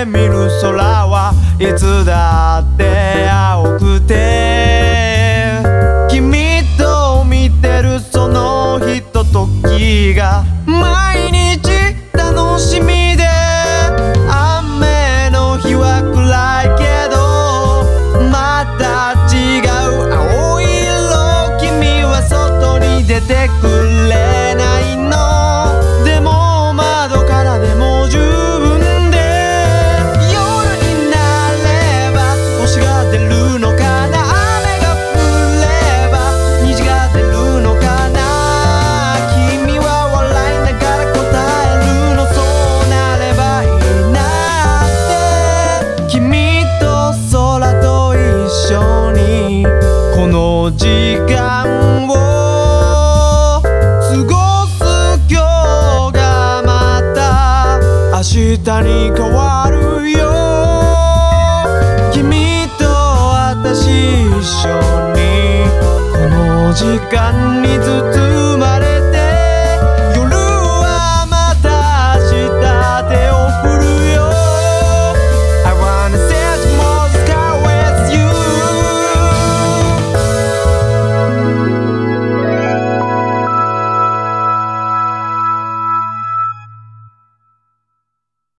見る空はいつだって青くて、君と見てるそのひとときが毎日楽しみで、雨の日は暗いけどまた違う青色、君は外に出てくれないの、でも窓からでも十分で、夜になれば星が出るのかな、雨が降れば虹が出るのかな、君は笑いながら答えるの、そうなればいいなって、君と空と一緒にこの時間を過ごす、今日がまた明日に変わるよ、君と私一緒にこの時間にずっと